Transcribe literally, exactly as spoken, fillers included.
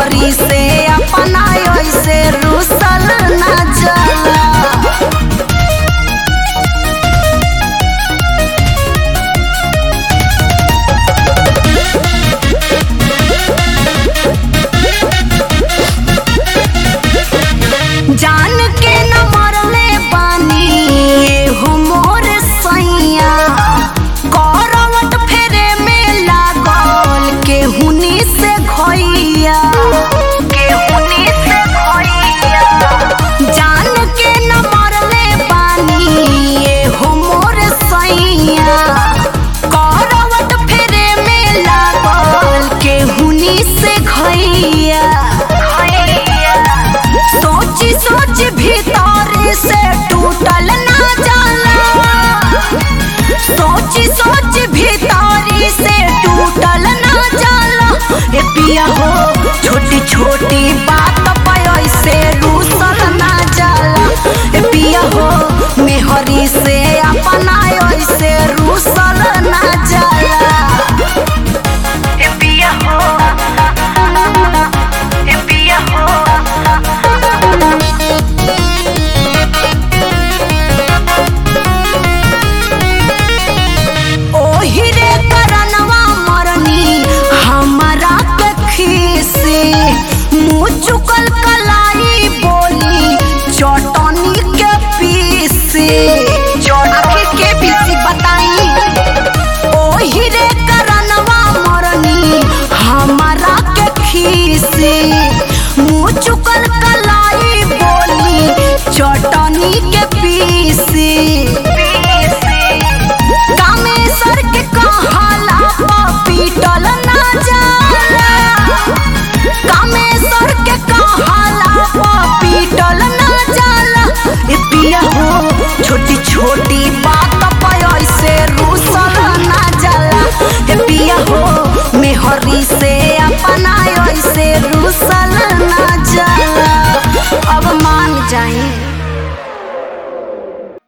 मेहरी से अपना ऐसे रूसल ना जाला। जान के न मरले बानी हो मोर सैया, करवट फेरे में लागल केहुनी से घइया, केहुनी से घइया। जान के न मरले बानी हो मोर सैया, करवट फेरे में लागल केहुनी से घइया। सोची सोच भीतर से टूटल ना जाला, सोची सोच भीतर से टूटल ना जाला। ए पिया हो छोटी छोटी बात पे ऐसे रूसल ना जाला। ए पिया हो मेहरी से अपना ऐसे रूसल ना जाला। ए पिया हो, ए पिया हो। ओहिरे करनवा मरनी हमारा कखी मुँह चुकल कलाई बोली चटनी के पीसी, आखिर के पीसी बताई। ओहिरे करनवा मरनी हमारा कखी मुँह चुकल कलाई बोली चटनी के पीसी। कामेश्वर के कहाला पीटल ना जाला, कामेश्वर के कहाला पीटल ना जाला। ए पिया हो छोटी छोटी बात पे ऐसे रूसल ना जाला। ए पिया हो मेहरी से अपना ऐसे रूसल